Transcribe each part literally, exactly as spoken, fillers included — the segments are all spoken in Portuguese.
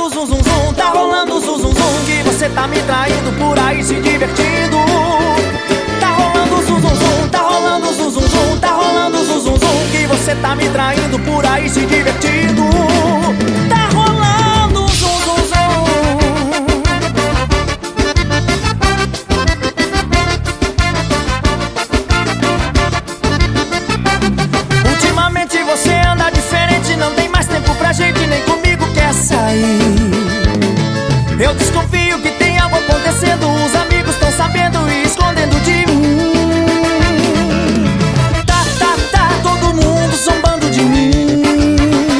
rolando zum zum zum, tá rolando zum zum zum, que você tá me traindo por aí se divertindo. Tá rolando zum zum zum, tá rolando zum zum zum, tá rolando zum zum zum, que você tá me traindo por aí se divertindo. Tá rolando zum zum zum. Ultimamente você anda diferente, não tem mais tempo pra gente, nem comigo quer sair. Eu desconfio que tem algo acontecendo, os amigos estão sabendo e escondendo de mim. Tá, tá, tá, todo mundo zombando de mim.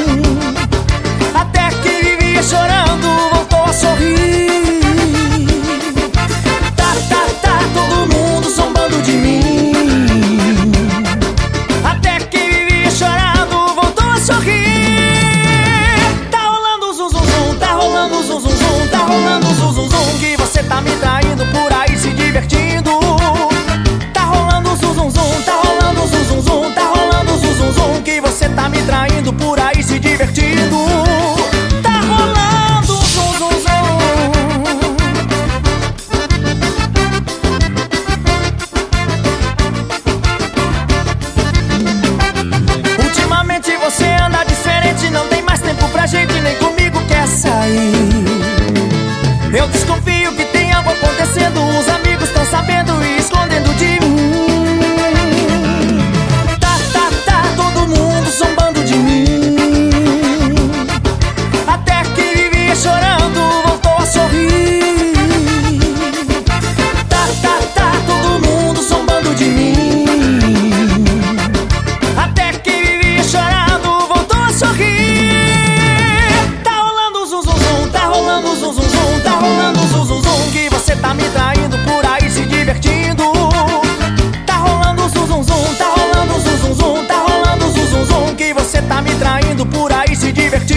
Até que vivia chorando, voltou a sorrir. Tá, tá, tá, todo mundo zombando de mim. Até que vivia chorando, voltou a sorrir. Tá rolando zum zum zum, tá rolando zum zum zum, tá rolando zum zum zum, que você tá me traindo por aí se divertindo. Tá rolando zum zum zum, tá rolando zum zum zum, tá rolando zum zum zum, que você tá me traindo por aí se divertindo. Tá rolando zum zum zum. Ultimamente você anda diferente, não tem mais tempo pra gente, nem comigo quer sair. Eu desconfio que tem algo acontecendo, os amigos estão sabendo e escondendo de mim. Tá, tá, tá, todo mundo zombando de mim. Até que vivia chorando, voltou a sorrir. Tá, tá, tá, todo mundo zombando de mim. Até que vivia chorando, voltou a sorrir. Tá rolando zum zum zum, tá rolando zum zum zum, tá rolando zum zum zum, que você tá me traindo por aí se divertindo. Tá rolando zum zum zum, tá rolando zum zum zum, tá rolando zum zum zum, que você tá me traindo por aí se divertindo.